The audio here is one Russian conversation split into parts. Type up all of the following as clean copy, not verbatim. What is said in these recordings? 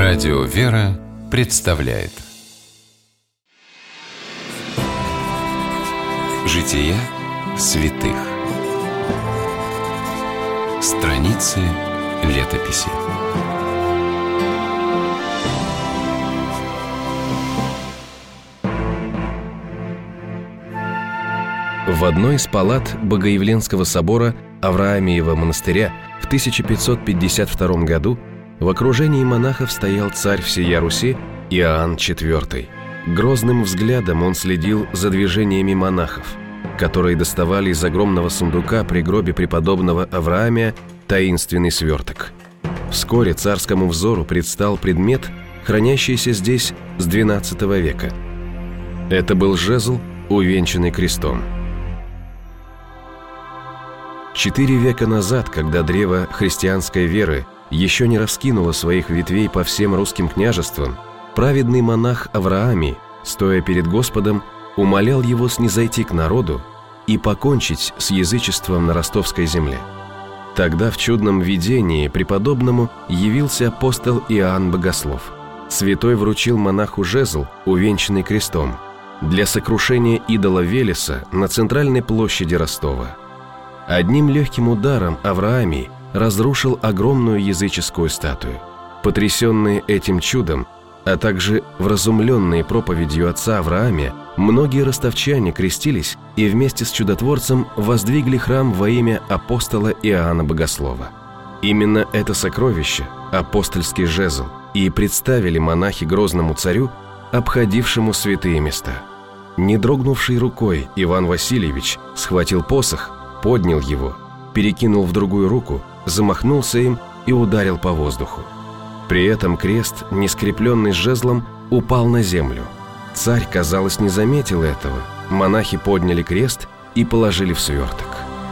Радио «Вера» представляет Жития святых. Страницы летописи. В одной из палат Богоявленского собора Авраамиева монастыря в 1552 году в окружении монахов стоял царь всея Руси Иоанн IV. Грозным взглядом он следил за движениями монахов, которые доставали из огромного сундука при гробе преподобного Авраамия таинственный сверток. Вскоре царскому взору предстал предмет, хранящийся здесь с XII века. Это был жезл, увенчанный крестом. 4 века назад, когда древо христианской веры еще не раскинуло своих ветвей по всем русским княжествам, праведный монах Авраамий, стоя перед Господом, умолял его снизойти к народу и покончить с язычеством на ростовской земле. Тогда в чудном видении преподобному явился апостол Иоанн Богослов. Святой вручил монаху жезл, увенчанный крестом, для сокрушения идола Велеса на центральной площади Ростова. Одним легким ударом Авраамий разрушил огромную языческую статую. Потрясенные этим чудом, а также вразумленные проповедью отца Авраамия, многие ростовчане крестились и вместе с чудотворцем воздвигли храм во имя апостола Иоанна Богослова. Именно это сокровище, апостольский жезл, и представили монахи грозному царю, обходившему святые места. Не дрогнувшей рукой Иван Васильевич схватил посох, поднял его, перекинул в другую руку, замахнулся им и ударил по воздуху. При этом крест, не скрепленный с жезлом, упал на землю. Царь, казалось, не заметил этого. Монахи подняли крест и положили в сверток.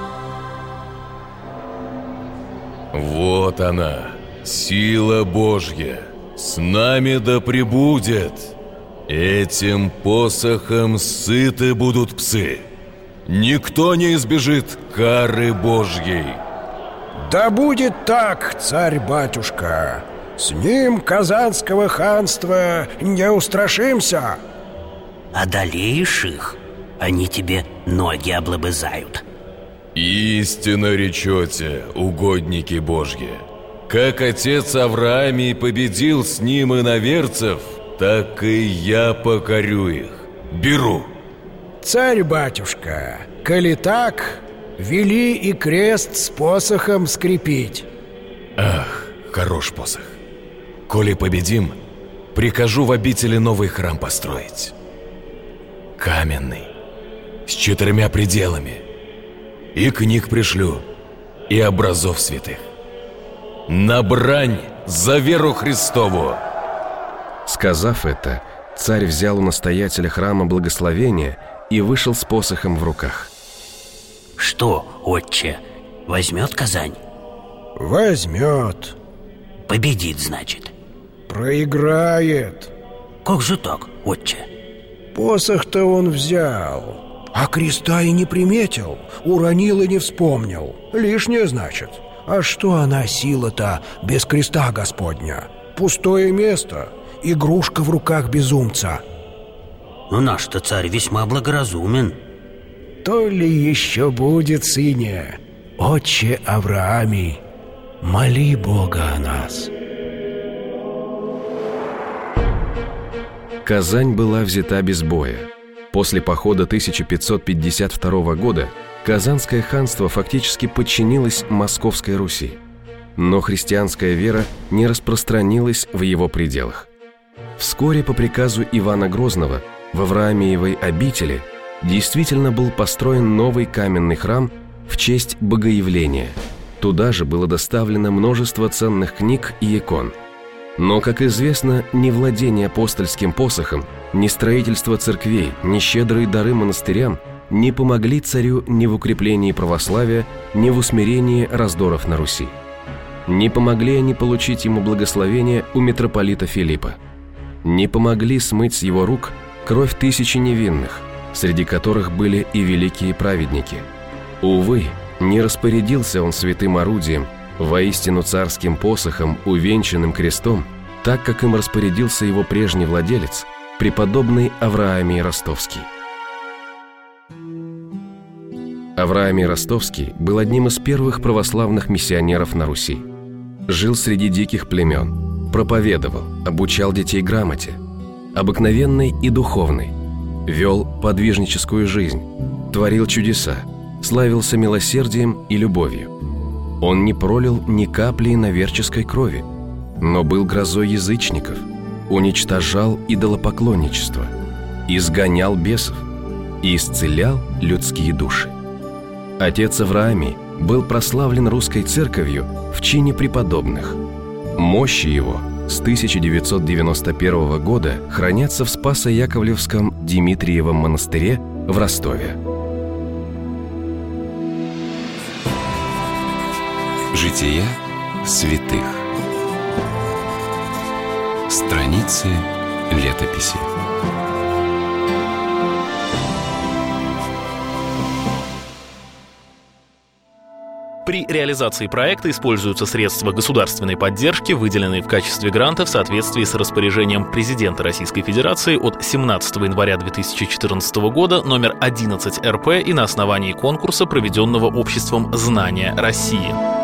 Вот она, сила Божья, с нами да пребудет. Этим посохом сыты будут псы. Никто не избежит кары Божьей. Да будет так, царь-батюшка. С ним Казанского ханства не устрашимся. Одолеешь их, они тебе ноги облобызают. Истинно речете, угодники Божьи. Как отец Авраамий победил с ним иноверцев, так и я покорю их. Беру. Царь-батюшка, коли так, вели и крест с посохом скрепить. Ах, хорош посох. Коли победим, прикажу в обители новый храм построить. Каменный, с 4 пределами. И книг пришлю, и образов святых. На брань за веру Христову. Сказав это, царь взял у настоятеля храма благословение и вышел с посохом в руках. Что, отче, возьмет Казань? Возьмет. Победит, значит. Проиграет. Как же так, отче? Посох-то он взял, а креста и не приметил, уронил и не вспомнил. Лишнее, значит. А что она сила-то без креста Господня? Пустое место, игрушка в руках безумца. Но наш-то царь весьма благоразумен. То ли еще будет, сыне, отче Авраамий, моли Бога о нас. Казань была взята без боя. После похода 1552 года Казанское ханство фактически подчинилось Московской Руси. Но христианская вера не распространилась в его пределах. Вскоре по приказу Ивана Грозного в Авраамиевой обители действительно был построен новый каменный храм в честь Богоявления. Туда же было доставлено множество ценных книг и икон. Но, как известно, ни владение апостольским посохом, ни строительство церквей, ни щедрые дары монастырям не помогли царю ни в укреплении православия, ни в усмирении раздоров на Руси. Не помогли они получить ему благословение у митрополита Филиппа. Не помогли смыть с его рук кровь тысячи невинных, среди которых были и великие праведники. Увы, не распорядился он святым орудием, воистину царским посохом, увенчанным крестом, так как им распорядился его прежний владелец, преподобный Авраамий Ростовский. Авраамий Ростовский был одним из первых православных миссионеров на Руси. Жил среди диких племен, проповедовал, обучал детей грамоте, обыкновенной и духовной, вел подвижническую жизнь, творил чудеса, славился милосердием и любовью. Он не пролил ни капли иноверческой крови, но был грозой язычников, уничтожал идолопоклонничество, изгонял бесов и исцелял людские души. Отец Авраамий был прославлен русской церковью в чине преподобных. Мощи его с 1991 года хранятся в Спасо-Яковлевском Дмитриевом монастыре в Ростове. Жития святых. Страницы летописи. При реализации проекта используются средства государственной поддержки, выделенные в качестве гранта в соответствии с распоряжением президента Российской Федерации от 17 января 2014 года номер 11 РП и на основании конкурса, проведенного Обществом знания России.